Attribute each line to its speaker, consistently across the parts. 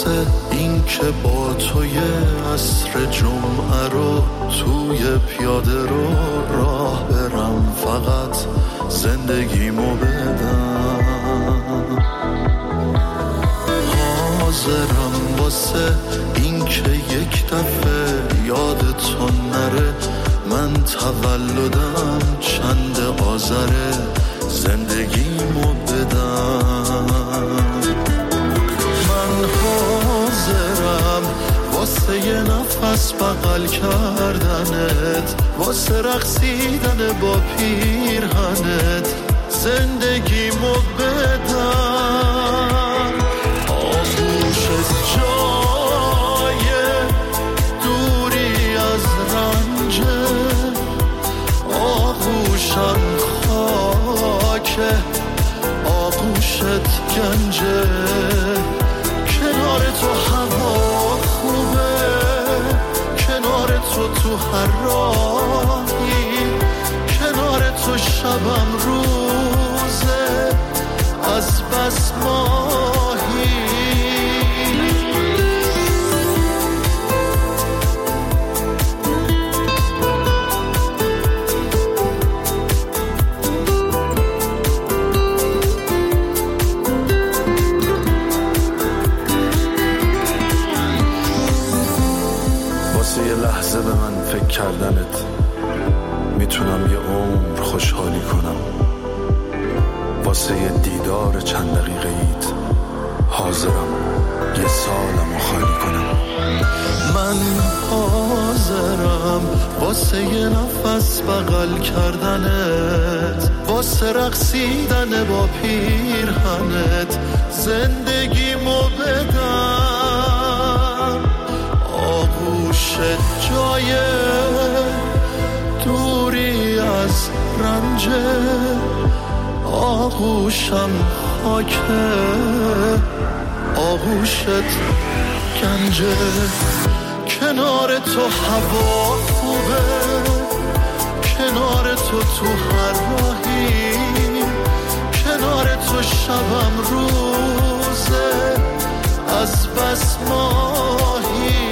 Speaker 1: واسه این که با توی عصر جمعه رو توی پیاده رو راه برم، فقط زندگیمو بدم. حاضرم واسه این که یک دفعه یادتو نره من تولدم چند آذره، زندگیمو بدم. من حاضرم واسه یه نفس بغل کردنت، واسه رقصیدن با پیرهنت، زندگیمو بدم. آغوشت جای دوری از رنجه، آغوشم خاکه، آغوشت گنجه. کنار تو هوا خوبه، کنار تو هر راهی، کنار تو شبم روزه از بس ماهی.
Speaker 2: یه لحظه به من فکر کردنت میتونم یه عمر خوشحالی کنم. واسه یه دیدار چند دقیقه ایت حاضرم یه سالمو خالی کنم.
Speaker 1: من حاضرم واسه یه نفس بغل کردنت، واسه رقصیدن با پیرهنت، زندگیمو بدم. آغوشت جای دوری از رنجه، آغوشم خاکه، آغوشت گنجه. کنار تو هوا خوبه، کنار تو هر راهی، کنار تو شبم روزه از بس ماهی.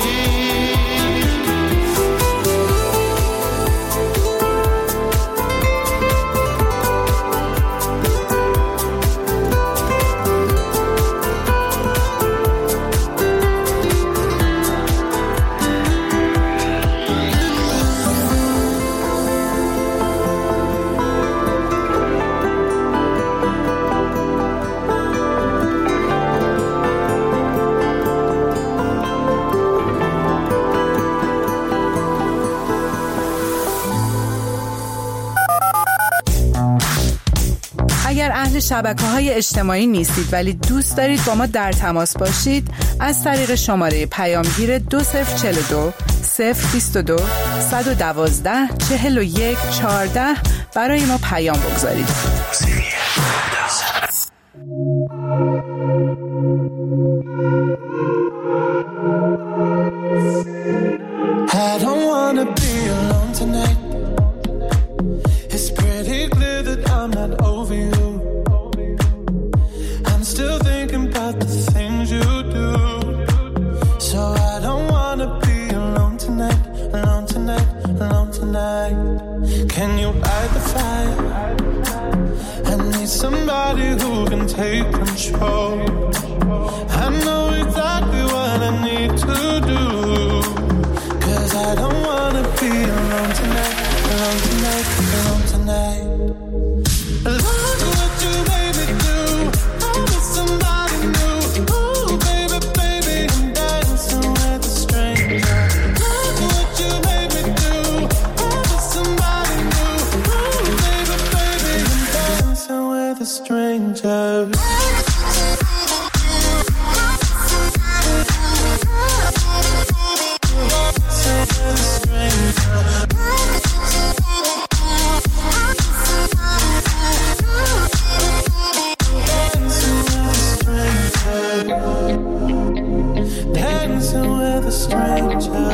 Speaker 3: اگر اهل شبکه‌های اجتماعی نیستید ولی دوست دارید با ما در تماس باشید، از طریق شماره پیامگیر 2042 022 112 41 14 برای ما پیام بگذارید.
Speaker 4: I don't wanna be alone tonight. It's pretty clear that I'm not over you. I'm still thinking about the things you do. So I don't wanna be alone tonight, alone tonight, alone tonight. Can you light the fire? I need somebody who can take control. I know exactly what I need to do. I don't wanna be alone tonight, alone tonight, alone tonight. Look what you made me do. I was somebody new. Ooh, baby, baby, I'm dancing with a stranger. Look what you made me do. I was somebody new. Ooh, baby, baby, I'm dancing with a stranger. Dancing with a stranger.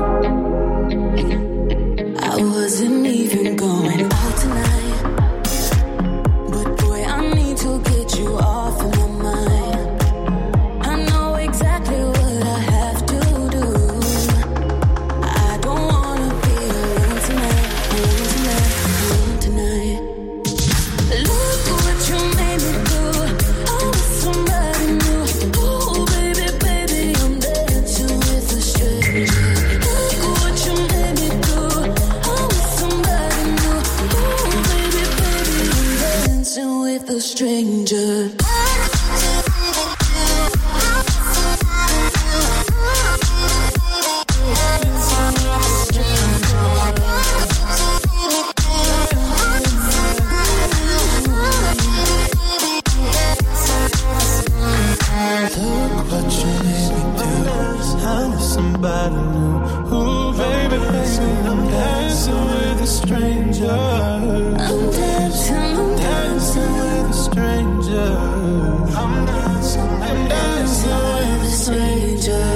Speaker 5: I wasn't even going out tonight, but boy, I need to get you off of my mind. I know exactly a stranger.
Speaker 4: Somebody new. Ooh, baby, baby, I'm dancing with a stranger.
Speaker 5: I'm dancing
Speaker 4: with a stranger. I'm dancing with a stranger.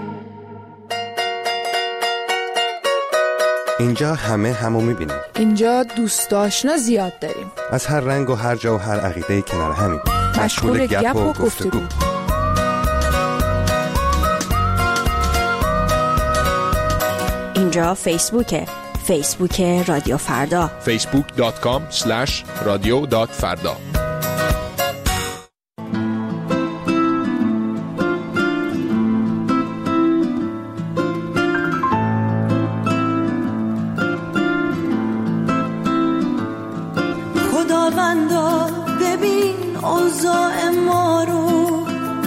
Speaker 6: اینجا همو میبینیم.
Speaker 3: اینجا دوست آشنا زیاد داریم.
Speaker 6: از هر رنگ و هر جا و هر عقیده‌ای کنار همیم.
Speaker 3: مشغول گپ و گفتگو.
Speaker 7: اینجا فیسبوک رادیو فردا.
Speaker 8: facebook.com/radio.farda.
Speaker 5: خداوندا ببین اوضاع ما رو،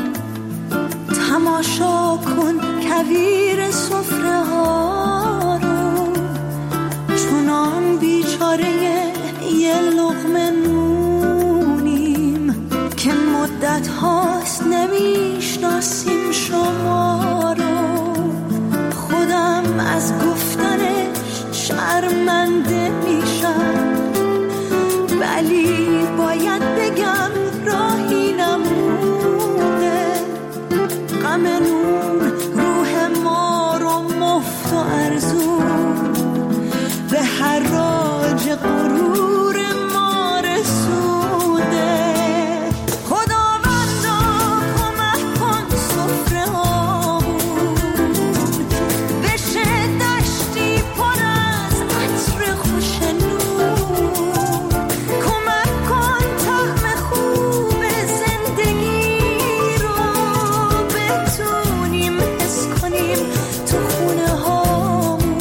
Speaker 5: تماشا کن کویر سفره ها رو، چونان بیچاره یه لقمه نونیم که مدت هاست نمیشناسیم شما رو. خودم از گفتنش شرمنده میشم، ولی باید بگم راهی نمونه. غم نون روح ما رو مفت و ارزون به حراج غرور ما رسونده. خداوندا کمک کن سفره هامون بشه دشتی پر از عطر خوش نون. کمک کن طعم خوب زندگی رو بتونیم حس کنیم تو خونه هامون.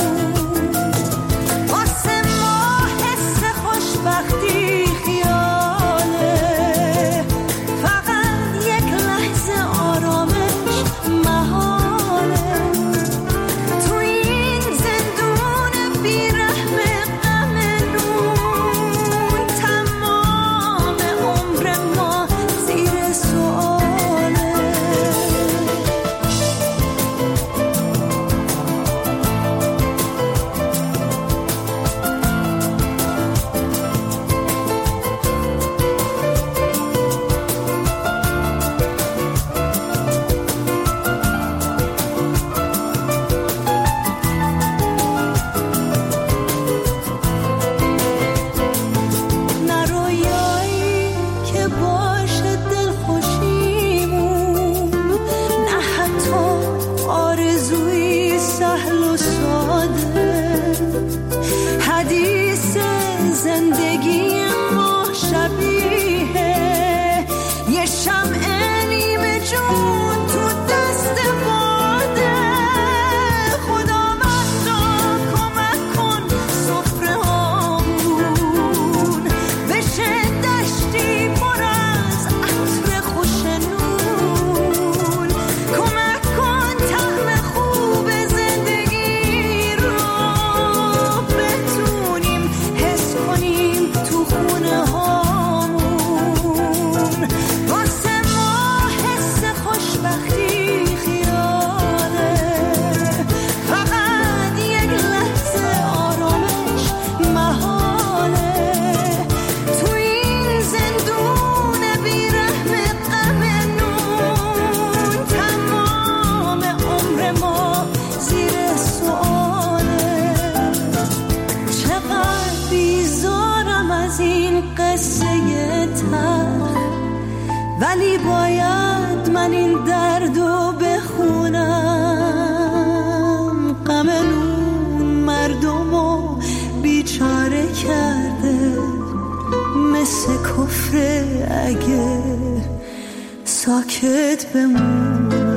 Speaker 5: واسه ما حس خوشبختی خیاله، فقط یک لحظه آرامش محاله. تو این زندون بیرحم غم نون، تمام عمر ما زیر سؤاله. نه رویایی که باشه دلخوشیمون، نه حتی آرزوی سهل و ساده. حدیث زندگی ما شبیه یه شمع نیمه جون تو دست باده. خداوندا کمک کن سفره هامون بشه دشتی پر از عطر خوش نون. کمک کن طعم خوب زندگی رو بتونیم حس کنیم تو خونه هامون. واسه ما حس خوشبختی خیاله، فقط یک لحظه آرامش محاله. تو این زندون بیرحم غم نون، تمام عمر ما زیر سؤاله. چقدر بیزارم از این قصه تلخ، ولی باید من این دردو بخونم. غم نون مردمو بیچاره کرده، مثل کفر اگه ساکت بمونم.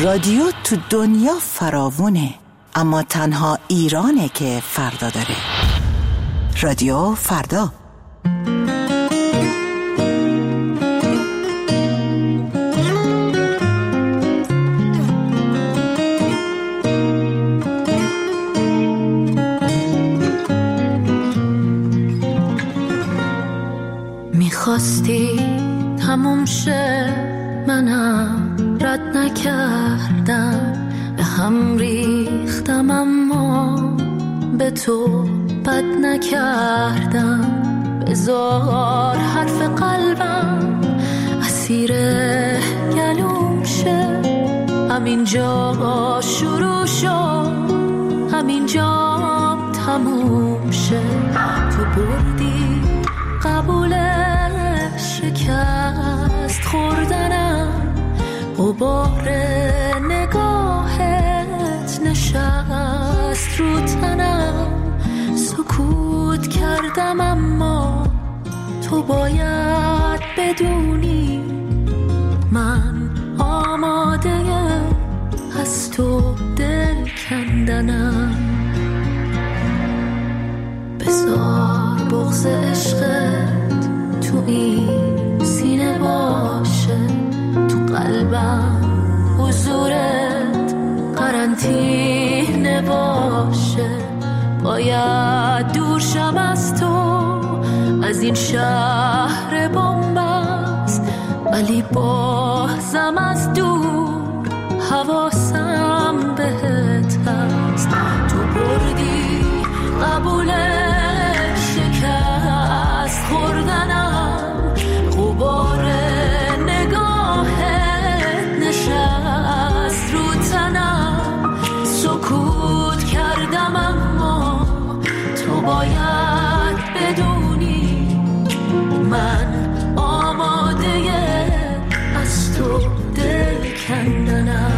Speaker 8: رادیو تو دنیا فراوونه، اما تنها ایرانه که فردا داره. رادیو فردا.
Speaker 5: میخواستی تموم شه، منم رد نکردم، به هم ریختم اما به تو بد نکردم. بذار حرف قلبم اسیر گلوم شه، همینجا شروع شد، همینجا تموم شه. تو بردی قبول شکست خوردنم، غبار نگاهت نشست رو تنم. سکوت کردم اما تو باید بدونی من آماده از تو دل کندنم. بذار بغض عشقت تو این سینه باشه، تو قلبم حضورت قرنطینه باشه. باید دور شم از تو، از این شهر بنبست، ولی بازم از دور حواسم بهت هست. تو بردی قبول شکست خوردنم، غبار نگاهت نشست رو تنم. سکوت کردم اما تو باید بدونی من آماده از تو دل کندنم.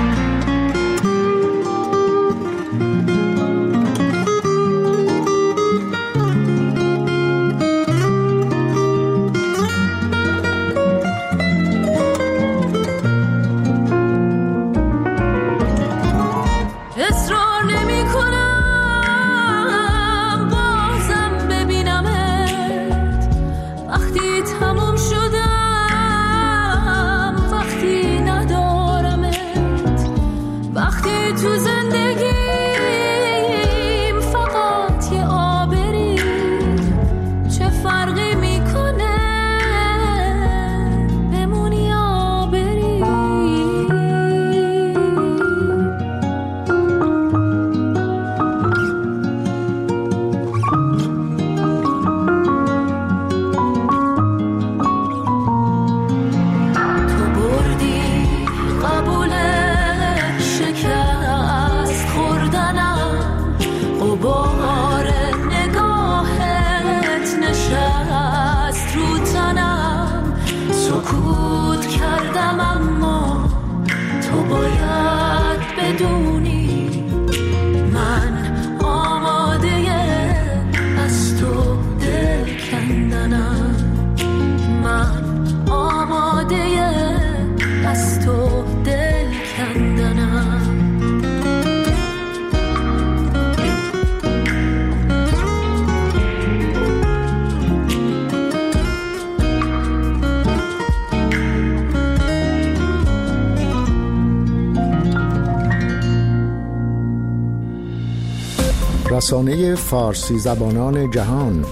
Speaker 9: رسانه فارسی زبانان جهان،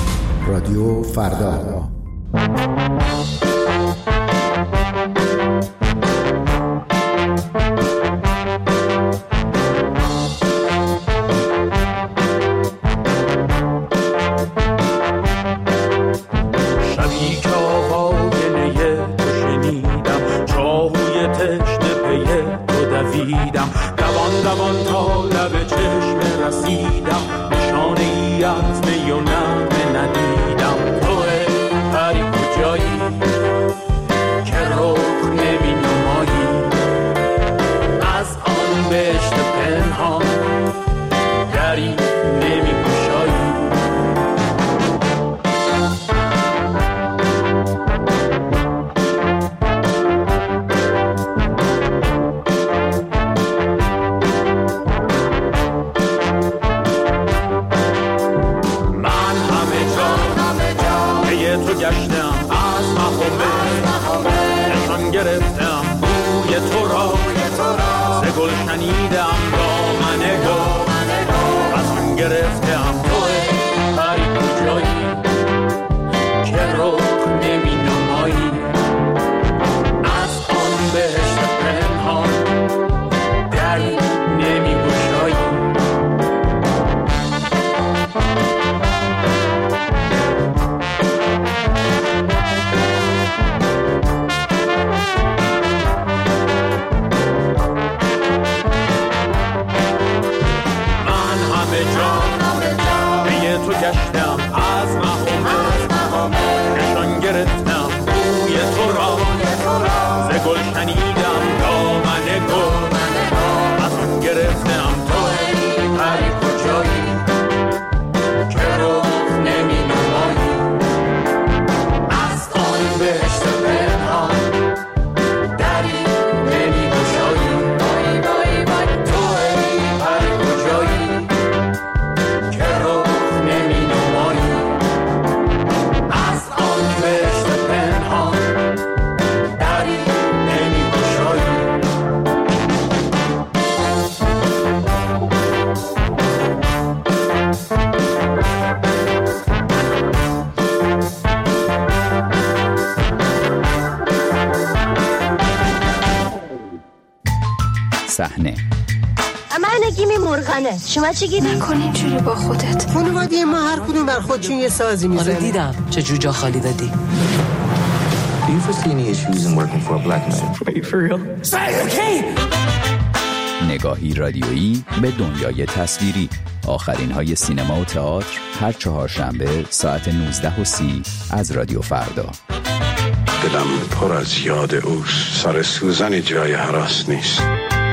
Speaker 9: رادیو فردا.
Speaker 10: نشانه ای از می و نغمه ندیدم. توه پری کجایی گشتم از مخابه نشان گرفتم بوی تو را ز گل شنیدم دامن گل نشان گرفتم توی پری کجایی که رخ نمی نمایی از آن بهشت پنهان دری نمی گشایی تو گشتم از مخامه نشان گرفتم بوی تو را ز گل شنیدم دامن گل از آن گرفتم توی پری کجایی که رخ نمی نمایی از آن بهشت پنهان دری نمی گشایی توی پری کجایی که رخ نمی نمایی از آن بهشت پنهان دری نمی گشایی
Speaker 11: صحنه
Speaker 12: من نگیمی مرغنه شما چی گیری؟
Speaker 5: نکن اینجوری با خودت.
Speaker 13: خانواده ما هر کدوم بر خودشون یه سازی میزنه.
Speaker 14: آره دیدم چه جوجا خالی دادی.
Speaker 15: Do you foresee any issues in working for a black man?
Speaker 14: Wait, for real?
Speaker 11: نگاهی رادیویی به دنیای تصویری. آخرین های سینما و تئاتر هر چهارشنبه ساعت 19:30 از رادیو فردا.
Speaker 2: دلم پر از یاد اوست، سر سوزن جای هراس نیست.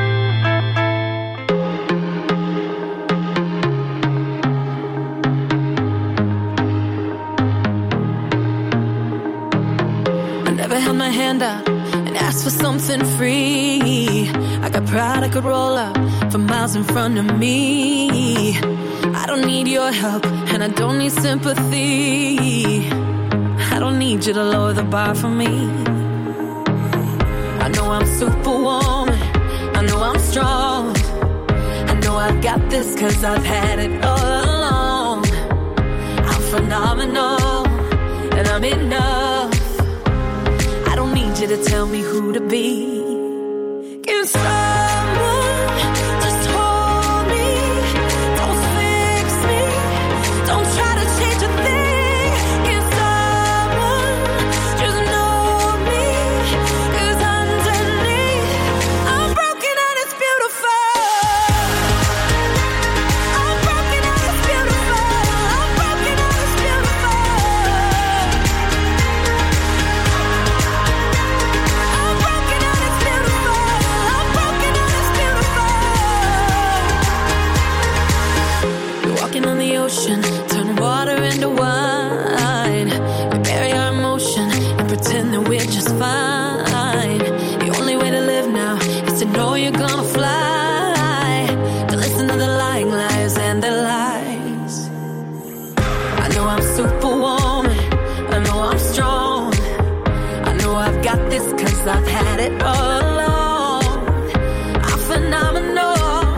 Speaker 5: Held my hand out and asked for something free. I got pride I could roll up for miles in front of me. I don't need your help and I don't need sympathy. I don't need you to lower the bar for me. I know I'm superwoman, I know I'm strong, I know I've got this 'cause I've had it all along. I'm phenomenal and I'm enough. I don't need you to tell me who to be. Can someone just hold me? Don't fix me. Don't try to change a thing. Can someone just know me? 'Cause underneath I'm broken and it's beautiful. I'm broken and it's beautiful. I'm broken and it's beautiful. On the ocean, turn water into wine. We bury our emotion and pretend that we're just fine. The only way to live now is to know you're gonna fly. To listen to the lying lies and the lies. I know I'm superwoman, I know I'm strong, I know I've got this 'cause I've had it all along. I'm phenomenal.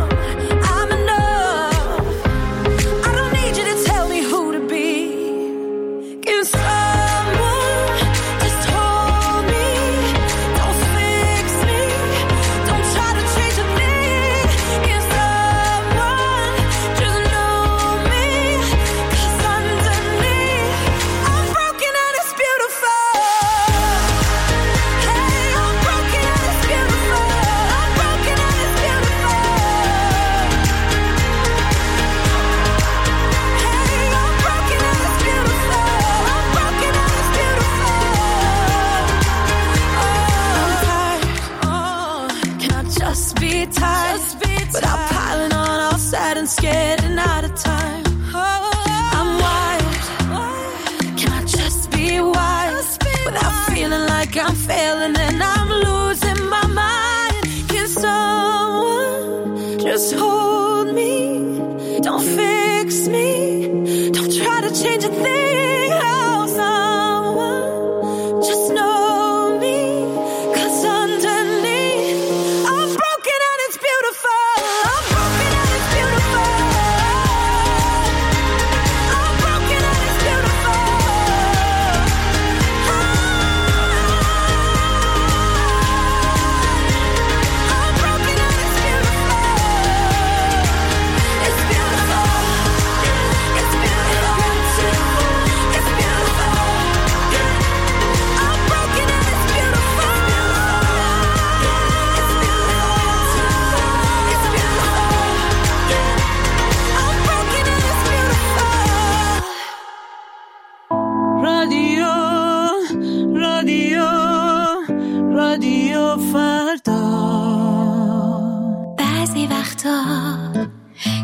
Speaker 5: Scared and out of time. I'm wild. Can I just be wild without feeling like I'm failing and I'm losing my mind? Can someone just hold me? Don't fix me. Don't try to change a thing. Oh, someone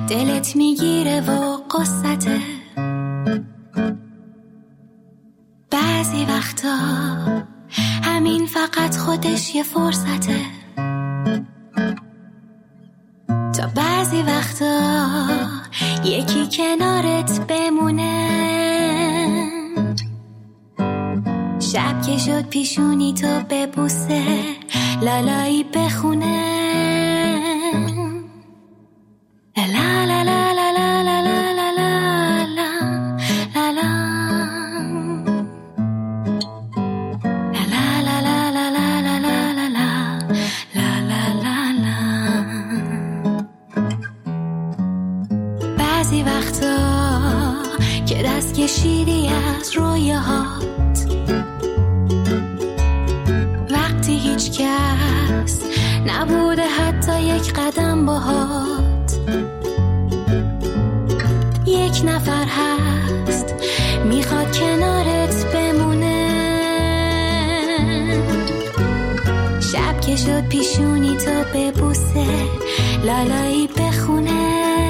Speaker 16: دلت میگیره و قصته. بعضی وقتا همین فقط خودش یه فرصته. تا بعضی وقتا یکی کنارت بمونه. شب که شد پیشونی تو ببوسه، لالایی بخونه. لا لا لا لا لا لا لا لا لا لا لا بعضی وقتا که دست کشیدی از رویاهات، وقتی هیچ کس نبوده حتی یک قدم باهات. یک نفر هست میخواد کنارت بمونه. شب که شد پیشونی تو ببوسه، لالایی بخونه.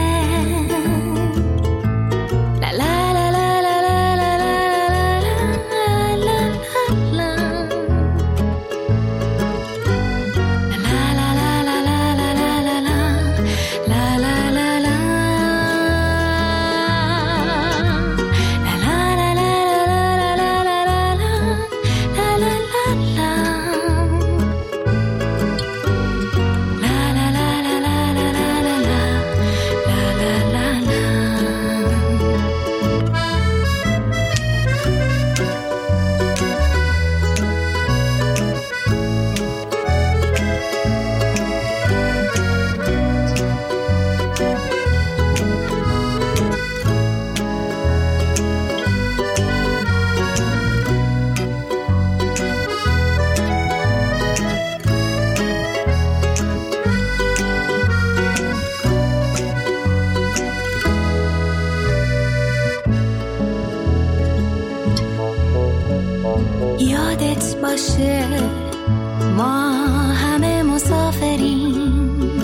Speaker 16: یادت باشه ما همه مسافریم،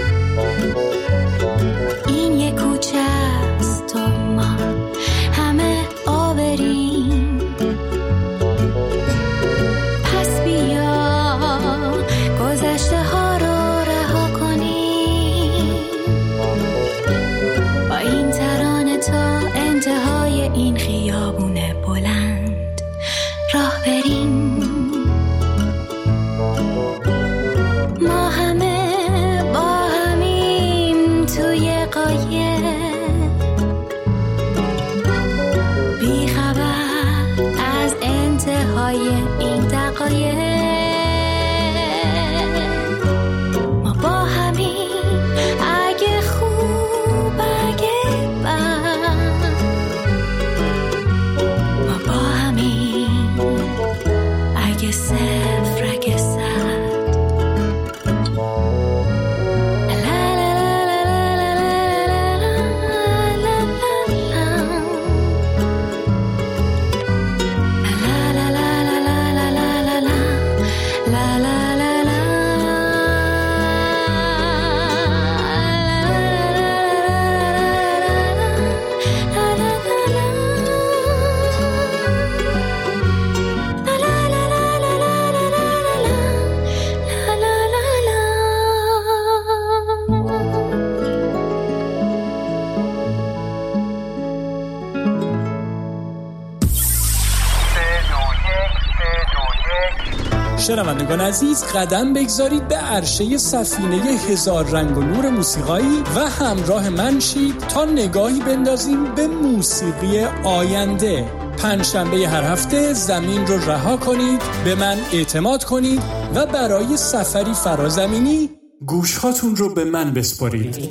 Speaker 16: این یه کوچه است و ما همه آوریم. پس بیا گذشته ها رو رها کنیم، با این ترانه تا انتهای این خیابون بلند راه بریم. ما همه با همیم توی قایق، بی خبر از انتهای این دقایق. ما با همیم اگه خوب اگه بد، ما با همیم اگه صفر اگه صد.
Speaker 17: شنوندگان عزیز، قدم بگذارید به عرشه سفینه هزار رنگ و نور موسیقایی و همراه من شید تا نگاهی بندازیم به موسیقی آینده. پنجشنبه هر هفته زمین رو رها کنید، به من اعتماد کنید و برای سفری فرازمینی گوشهاتون رو به من بسپارید.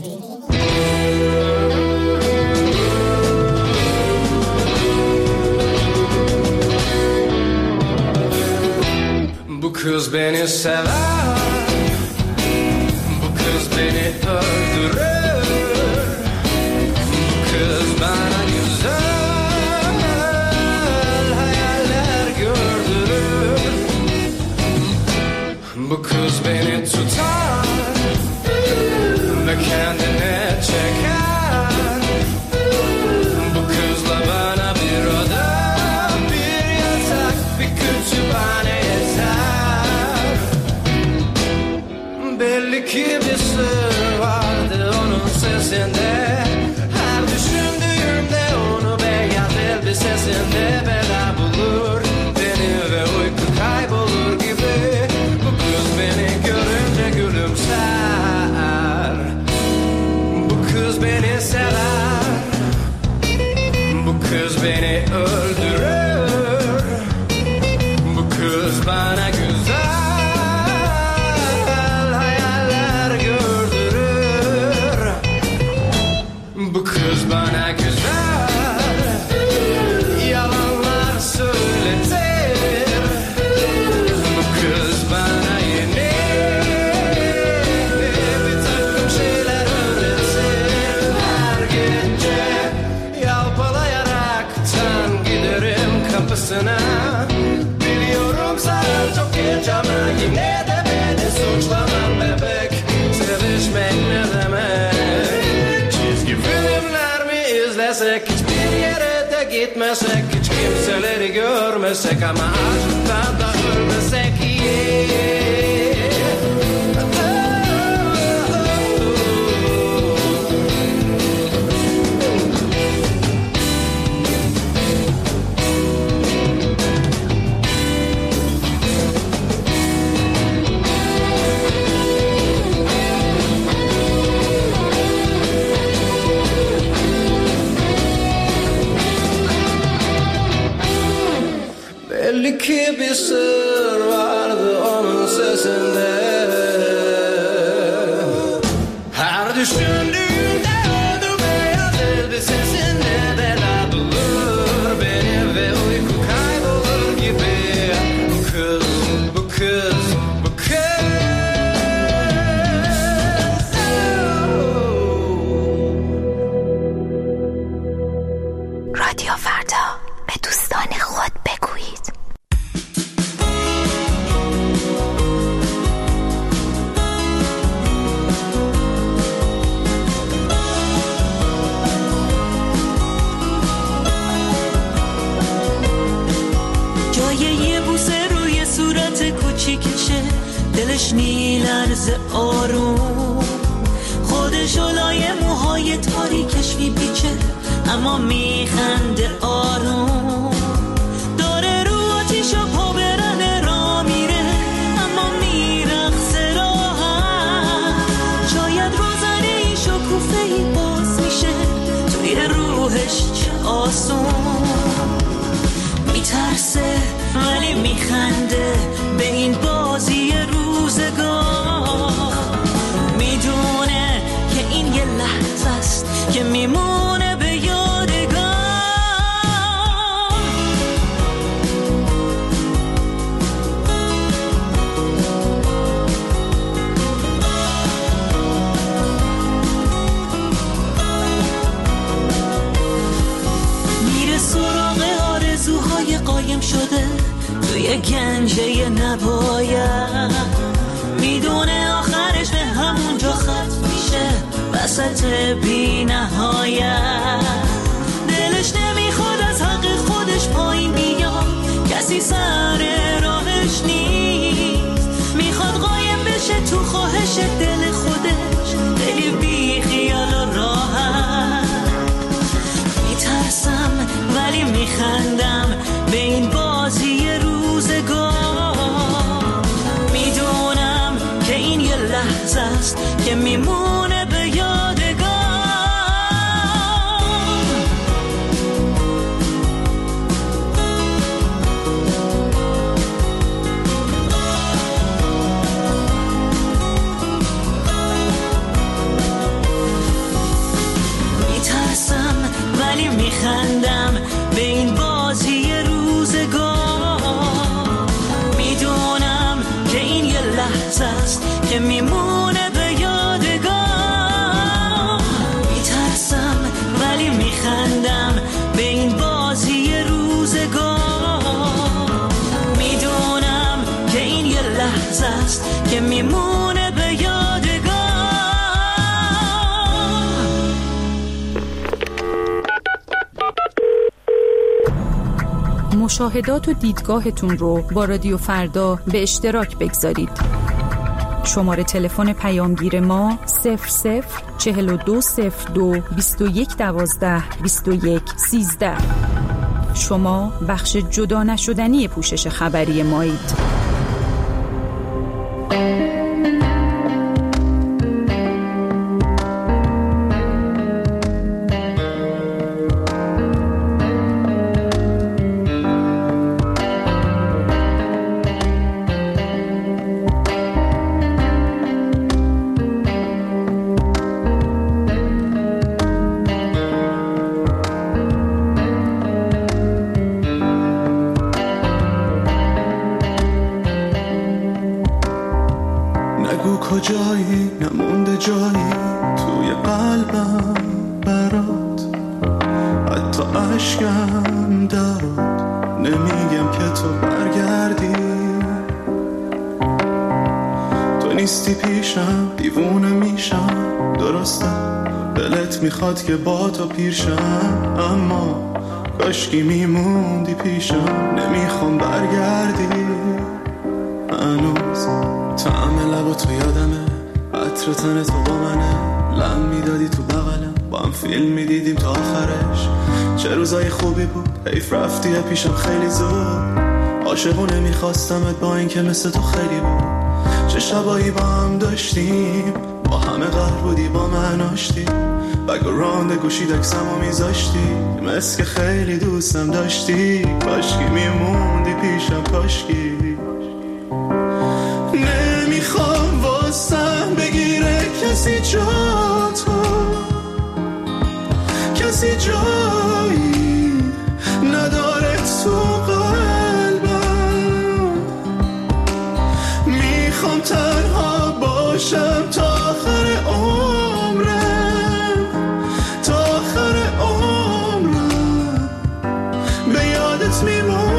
Speaker 18: Bu kız beni sever, bu kız beni öldürür, bu kız bana güzel hayaller gördürür. Bu kız beni tutar ve kendine çeker. kız beni öldürür. Bu kız bana güzel hayaller gördürür. Bu kız bana güzel yalanlar söyletir. Bu kız bana yeni bir takım şeyler öğretir. Her gece yalpalayaraktan giderim kapısına. Biliyorum sen çok geç ama yine de beni suçlamam bebek. Sevişmek ne demek? Çizgi filmler mi izlesek, hiçbir yere de gitmesek, hiç kimseleri görmesek ama aşktan da ölmesek. Belli ki bir sır vardı onun sesinde. Her düşündüğümde öldü beyaz elbisesinde bela bulur beni ve uyku kaybolur gibi. Bu kız, bu kız, bu kız.
Speaker 7: رادیو فردا به دوستان خود بگویید.
Speaker 19: جای یه بوسه روی صورت کوچیکشه، دلش میلرزه آروم، خودش لای موهای تاریکش میپیچه اما میخنده آروم. داره رو آتیشا پا برنه را میره اما میرقصه راحت. شاید روزنه این شکوفه ای باز میشه توی روحش چه آسون. میترسه ولی میخنده به این بازی روزگار. میدونه که این یه لحظه است که میمونه به یادگار. میره سراغ آرزوهای قایم شده توی گنجه نباید. میدونه آخرش به همونجا ختم میشه وسط بی نهایت. دلش نمیخواد از حق خودش پایین بیاد، کسی سر راهش نیست. میخواد قایم بشه تو خواهش دل خودش، خیلی بی خیال و راحت. میترسم ولی میخندم به این بازی روزگار. میدونم که این یه لحظه است که میمونه به یادگار. میترسم ولی میخندم به این بازی روزگار. میدونم که این یه لحظه است که میمونه به یادگار. میترسم ولی میخندم به این بازی روزگار. میدونم که این یه لحظه است که میمونه به یادگار.
Speaker 3: مشاهدات و دیدگاهتون رو با رادیو فردا به اشتراک بگذارید. شماره تلفن پیامگیر ما 004202 2112 2113. شما بخش جدا نشدنی پوشش خبری مایید.
Speaker 1: کجایی نمونده جایی توی قلبم برات، حتی عشقم درات. نمیگم که تو برگردی، تو نیستی پیشم دیوونه میشم. درسته دلت میخواد که با تو پیرشم، اما کاشکی میموندی پیشم. نمیخوام برگردی، هنوز طعم لب تو یادمه، عطر تن تو با منه. لم میدادی تو بغلم، با هم فیلم میدیدیم تا آخرش. چه روزای خوبی بود، حیف رفتی پیشم خیلی زود. عاشقونه میخواستمت با این که مثل تو خیلی بود. چه شبایی با هم داشتیم، با همه قهر بودی با من آشتی. بگراند گوشید اکسمو میذاشتی، مثل که خیلی دوستم داشتی. کاشکی میموندی پیشم، کاشکی. نمیخوام واسم بگیره کسی جاتو، کسی جایی نداره تو قلبم. میخوام تنها باشم تا آخر عمرم، تا آخر عمرم به یادت میمونم.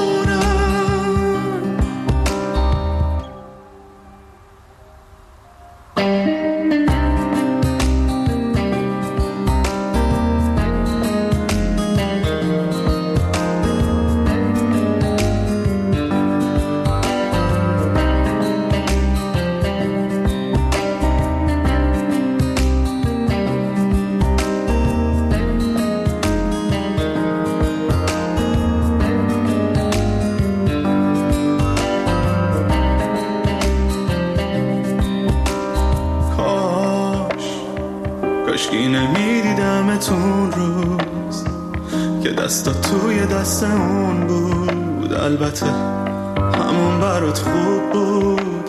Speaker 1: کاشکی نمیدیدمتون روز که دستا توی دست اون بود. البته همون برات خوب بود،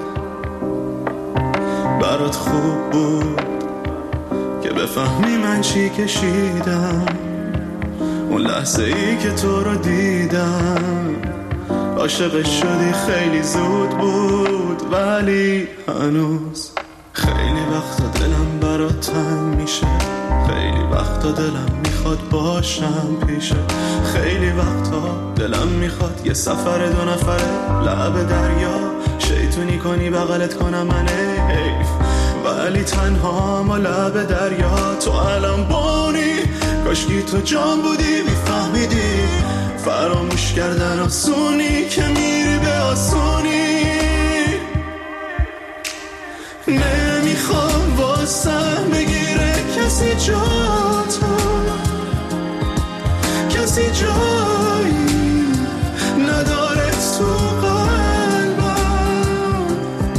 Speaker 1: برات خوب بود که بفهمی من چی کشیدم اون لحظه ای که تو رو دیدم. عاشقش شدی خیلی زود بود، ولی هنوز خیلی وقتا دلم برات تنگ میشه. خیلی وقتا دلم میخواد باشم پیشه. خیلی وقتا دلم میخواد یه سفر 2 نفره لب دریا شیطونی کنی بغلت کنم من حیف، ولی تنها ما لب دریا. تو الان بانی، کاشکی تو جان بودی میفهمیدی فراموش کردن آسونی که میری به آسونی. نمیخوام واسم بگیره کسی جاتو، کسی جایی نداره تو قلبم.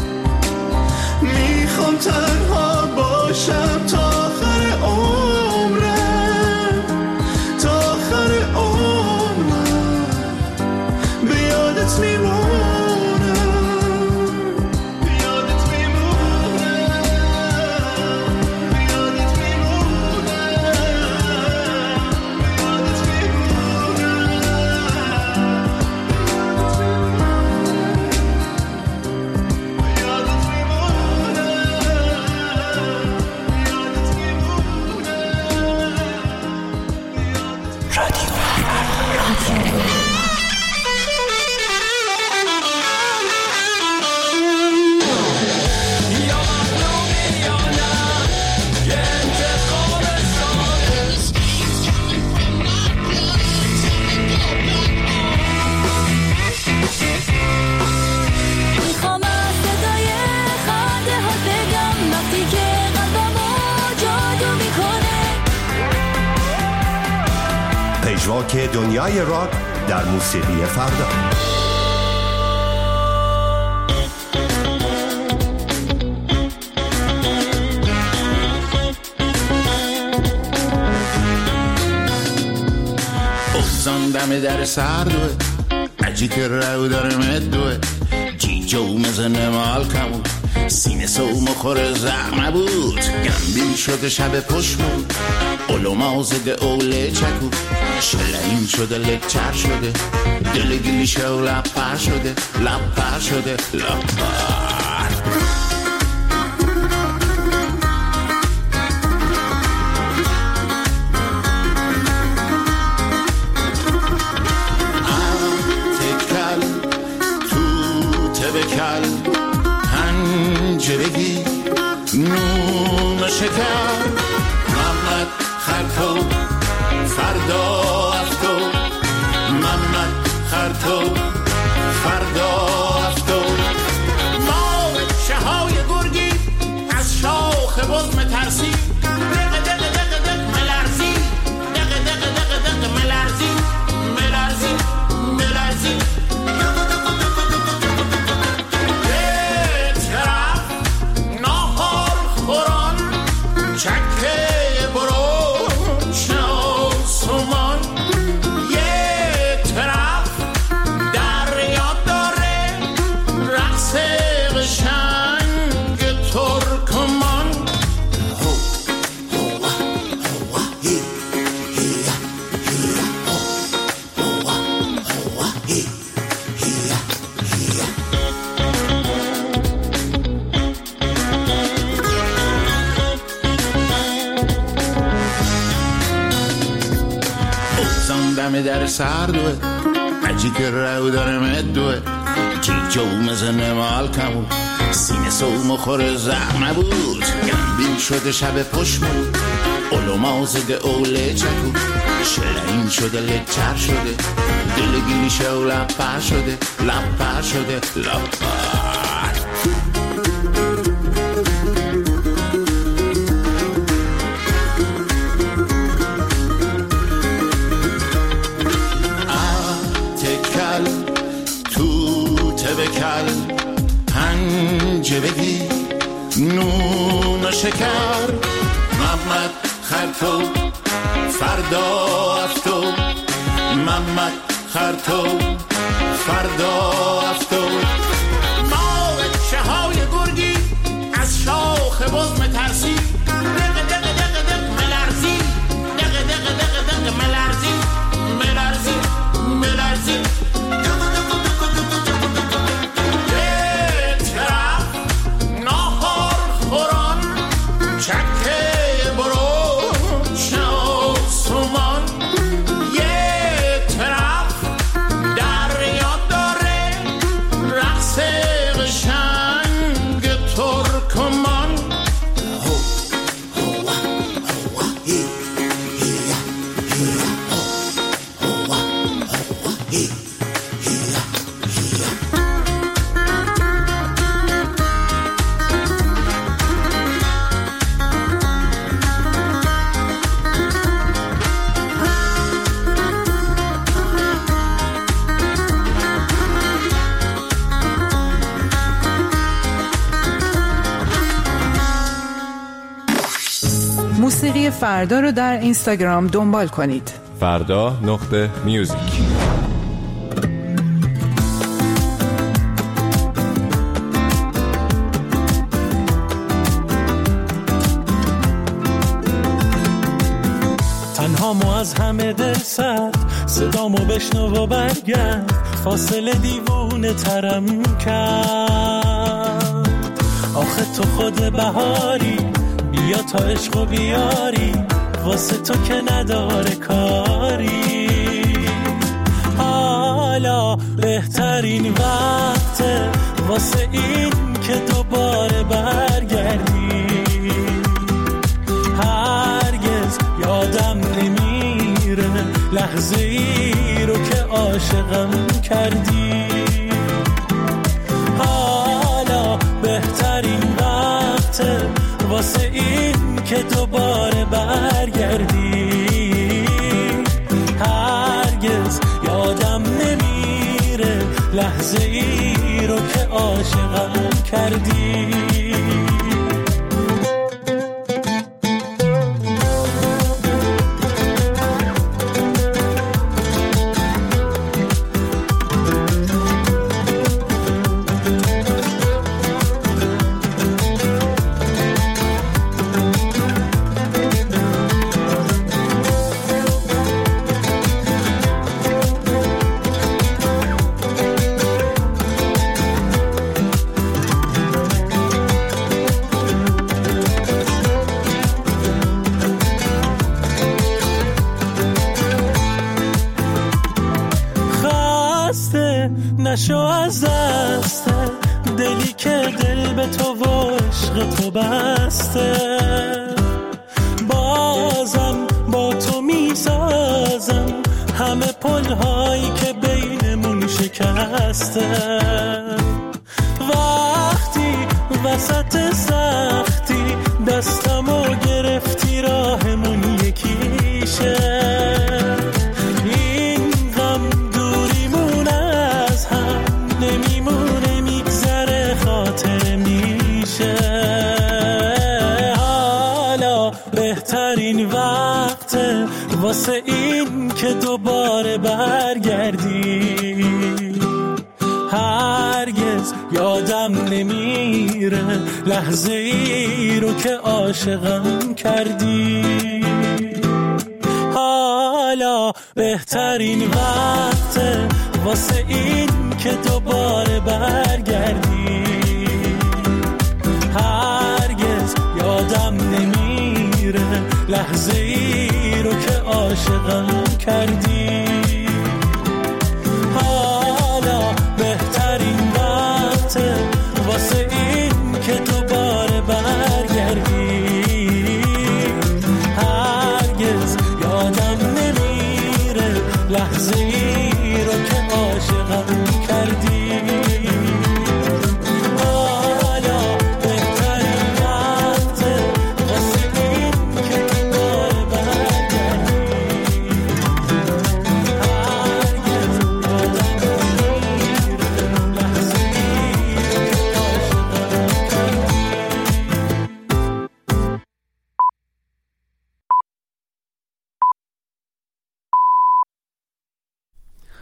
Speaker 1: میخوام تنها باشم تا آخر عمرم، تا آخر عمرم به یادت میمونم.
Speaker 20: پژواک دنیای راک در موسیقی فردا.
Speaker 21: اوزان دم در سردوه اجی که رو داره مدوه جیجو مزنه مال کمود سینه سو مخور زغمه بود گمبیل شده شب پشت بود اولو مازده اوله چکو شلعیم شده لکچر شده دل گلیشه و لپر شده لپر شده لپر. شکر محمد خرطو فردا افتو محمد خرطو فردا افتو ما بچه های گرگی از شاخ بزم ترسی دق دق دق دق ملرزی دق دق دق دق ملرزی ملرزی ملرزی یه طرف ناهار خوران چکه برو شاسمان یه طرف دریا داره رقص قشنگ ترکمان دم در سردوه عجی که رو داره مدوه جیجو مزنه مال کمون سینه سو مخور زخم بود گمبین شده شب پشمون علما زده اوله چکو شلعین شده لچر شده دلگیری شو لپر شده لپر شده لپر بکل پنجه بگی نون و شکر محمد خرطو فردا افتو محمد خرطو فردا افتو ما بچه های گرگی از شاخ بزم ترسی دق دق دق دق ملرزی دق دق دق دق ملرزی ملرزی ملرزی چکه برو شاسمان یه طرف دریا داره رقص قشنگ ترکمان
Speaker 3: موسیقی فردا رو در اینستاگرام دنبال کنید.
Speaker 4: فردا.music.
Speaker 22: تنهامو از همه دل سرد صدامو بشنو و برگرد فاصله دیوونه ترم کرد آخه تو خود بهاری بیا تا عشق و بیاری واسه تو که نداره کاری حالا بهترین وقته واسه این که دوباره برگردی هرگز یادم نمیره لحظه ای رو که عاشقم کردی حالا بهترین وقته واسه این که دوباره برگردی هرگز یادم نمیره لحظه ای رو که عاشقم کردی نشو از دست دلی که دل به تو و عشق تو بسته پل‌هایی که بینمون شکسته، وقتی وسط سختی دستمو گرفتی راهمون یکیشه، این غم دوریمون از هم نمیمونه، میگذره خاطر میشه. حالا بهترین وقته واسه این که دوباره برگردی، هرگز یادم نمیره لحظه ای رو که عاشقم کردی. حالا بهترین وقته واسه این که دوباره برگردی، هرگز یادم نمیره لحظه ای رو که عاشقم کردی. حالا بهترین وقته واسه این که دوباره برگردی، هرگز یادم نمیره لحظه ای رو که عاشقم کردی.